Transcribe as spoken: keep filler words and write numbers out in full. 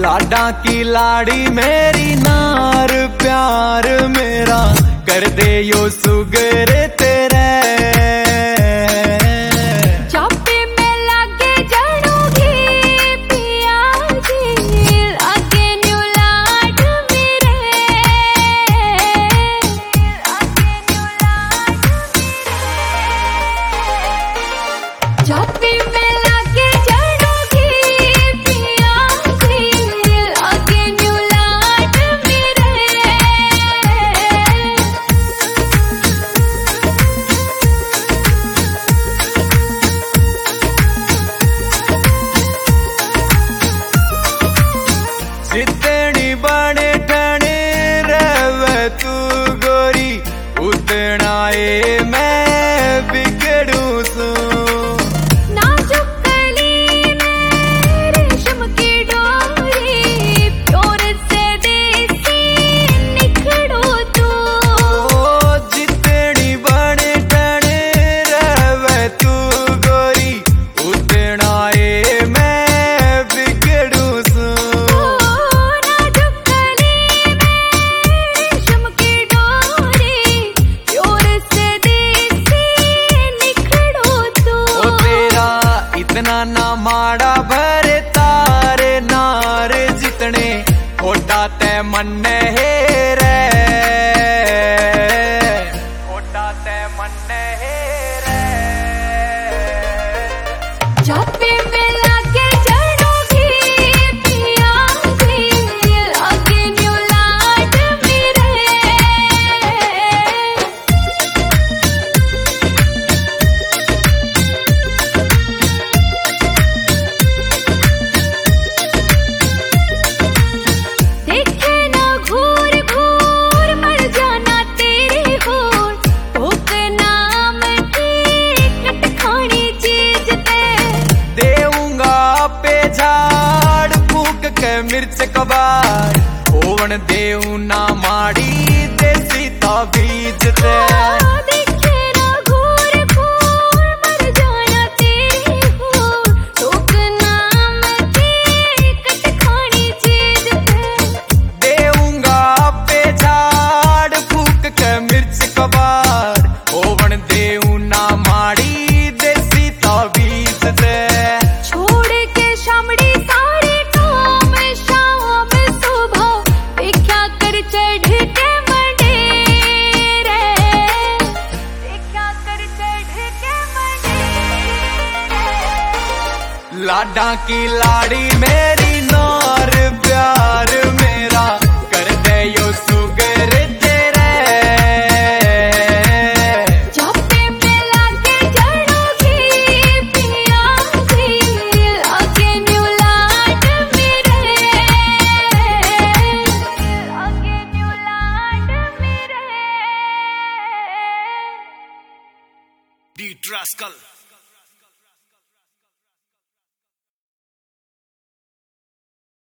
लाडा की लाड़ी मेरी नार प्यार मेरा कर दे यो सुगर तेरे चापे में लागे जड़ोगी पिया जी आगे न्यू लाड मेरे आगे न्यू लाड मेरे चापे में लागे जड़ोगी पिया जी आगे न्यू लाड मेरे जितनी बने ठने रवे तू गोरी उतना ए मैं बिगड़ू सू नाजुक कली में रेशम की डोरी प्योर से देसी निखड़ो तू जितनी बने ठने रवे तू गोरी उतना ए मैं बिगड़ू सू नाजुक कली में रेशम की डोरी प्योर से देसी निखड़ो तू ओ तेरा इतना ना माड़ा भरे तारे नार जितने होटा ते मन है रे होटा ते मन है रे चापे में लागे जड़ोगी पिया जी आगे न्यू लाड मेरे देखे ना घूर घूर मर जाना तेरी होर भूख नाम की कट खानी चीज ते देऊंगा पे झाड़ फूक के मिर्च कबार ओवन देऊ ना माड़ी देसी ताबीज ते देखे ना घूर घूर मर जाना तेरी होर भूख नाम की कट खानी चीज ते देऊंगा पे झाड़ फूक के मिर्च कबार ओवन देऊ ना माड़ी देसी ताबीज दे छोड़ के शामड़ी सारी काम शाम सुबह देखा कर चढ़ के मंडेरे देखा कर चढ़ के मंडेरे लाडा की लाड़ी मेरी नार प्यार मेरा कर दे यो सुगर तेरे चापे में लागे जड़ोगी पिया जी आगे न्यू लाड मेरे आगे न्यू लाड मेरे डी ट्रास्कल